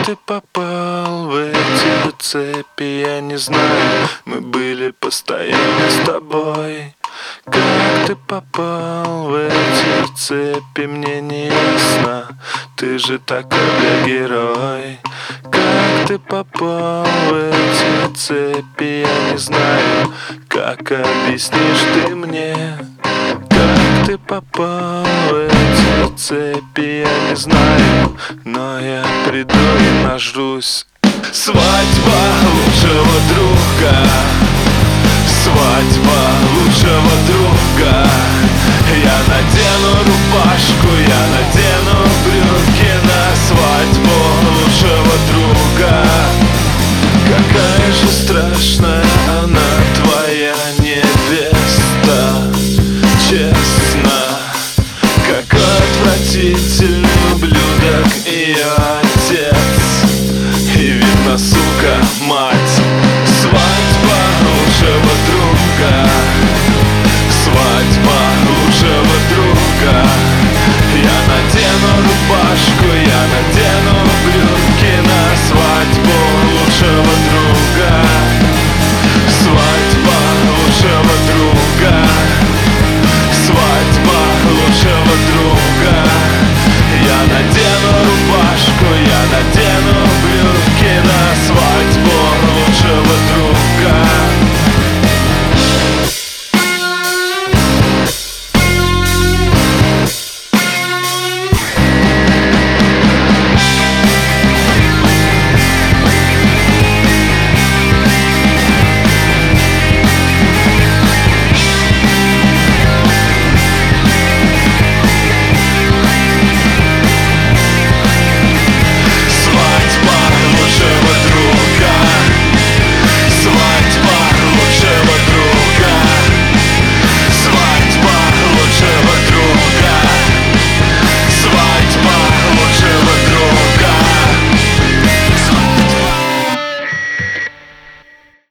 ты попал в эти цепи, я не знаю. Мы были постоянно с тобой. Как ты попал в эти цепи, мне не ясно. Ты же такой герой. Как ты попал в эти цепи, я не знаю. Как объяснишь ты мне? Как ты попал в эти цепи, я не знаю. Но я приду и нажрусь. Свадьба лучшего друга, свадьба лучшего друга. Я надену рубашку, я надену брюки на свадьбу лучшего друга. Какая же страшная она, твоя невеста, честно. Какой отвратительный ублюдок, и я